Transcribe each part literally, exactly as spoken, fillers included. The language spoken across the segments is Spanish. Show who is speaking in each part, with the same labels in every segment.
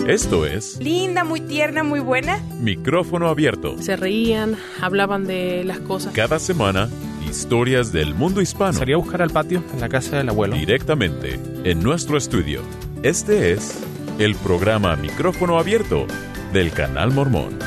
Speaker 1: Esto es...
Speaker 2: Linda, muy tierna, muy buena.
Speaker 1: Micrófono abierto.
Speaker 3: Se reían, hablaban de las cosas.
Speaker 1: Cada semana, historias del mundo hispano.
Speaker 4: Salí a buscar al patio, en la casa del abuelo.
Speaker 1: Directamente, en nuestro estudio. Este es el programa Micrófono Abierto del Canal Mormón.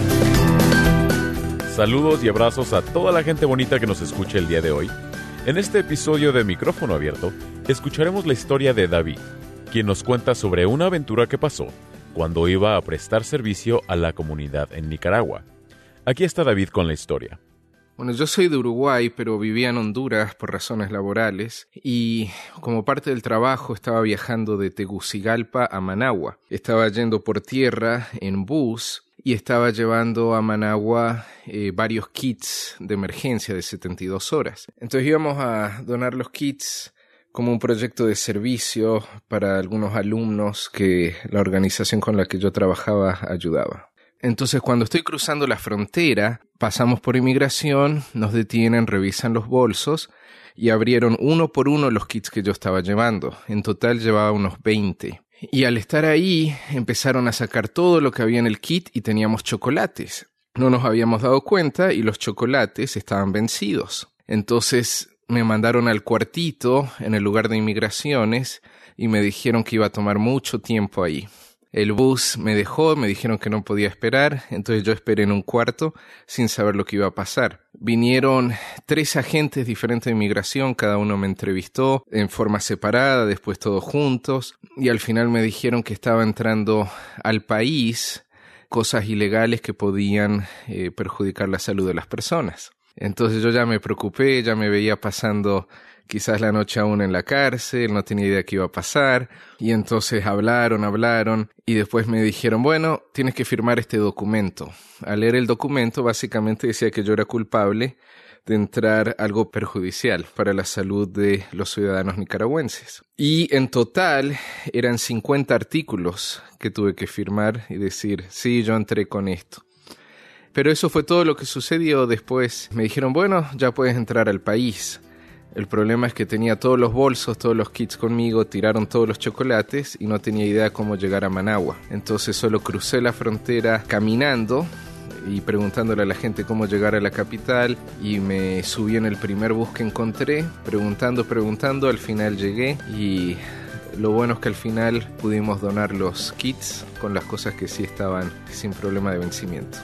Speaker 1: Saludos y abrazos a toda la gente bonita que nos escucha el día de hoy. En este episodio de Micrófono Abierto, escucharemos la historia de David, quien nos cuenta sobre una aventura que pasó cuando iba a prestar servicio a la comunidad en Nicaragua. Aquí está David con la historia.
Speaker 5: Bueno, yo soy de Uruguay, pero vivía en Honduras por razones laborales y como parte del trabajo estaba viajando de Tegucigalpa a Managua. Estaba yendo por tierra en bus y estaba llevando a Managua eh, varios kits de emergencia de setenta y dos horas. Entonces íbamos a donar los kits como un proyecto de servicio para algunos alumnos que la organización con la que yo trabajaba ayudaba. Entonces, cuando estoy cruzando la frontera, pasamos por inmigración, nos detienen, revisan los bolsos y abrieron uno por uno los kits que yo estaba llevando. En total llevaba unos veinte. Y al estar ahí, empezaron a sacar todo lo que había en el kit y teníamos chocolates. No nos habíamos dado cuenta y los chocolates estaban vencidos. Entonces me mandaron al cuartito en el lugar de inmigraciones y me dijeron que iba a tomar mucho tiempo ahí. El bus me dejó, me dijeron que no podía esperar, entonces yo esperé en un cuarto sin saber lo que iba a pasar. Vinieron tres agentes diferentes de inmigración, cada uno me entrevistó en forma separada, después todos juntos, y al final me dijeron que estaba entrando al país cosas ilegales que podían eh, perjudicar la salud de las personas. Entonces yo ya me preocupé, ya me veía pasando quizás la noche aún en la cárcel, no tenía idea qué iba a pasar, y entonces hablaron, hablaron, y después me dijeron, bueno, tienes que firmar este documento. Al leer el documento, básicamente decía que yo era culpable de entrar algo perjudicial para la salud de los ciudadanos nicaragüenses. Y en total eran cincuenta artículos que tuve que firmar y decir, sí, yo entré con esto. Pero eso fue todo lo que sucedió. Después me dijeron, bueno, ya puedes entrar al país. El problema es que tenía todos los bolsos, todos los kits conmigo, tiraron todos los chocolates y no tenía idea cómo llegar a Managua. Entonces solo crucé la frontera caminando y preguntándole a la gente cómo llegar a la capital, y me subí en el primer bus que encontré, preguntando, preguntando, al final llegué y lo bueno es que al final pudimos donar los kits con las cosas que sí estaban sin problema de vencimiento.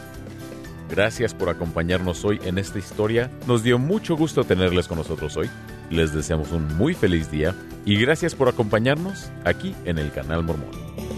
Speaker 1: Gracias por acompañarnos hoy en esta historia. Nos dio mucho gusto tenerles con nosotros hoy. Les deseamos un muy feliz día y gracias por acompañarnos aquí en el Canal Mormón.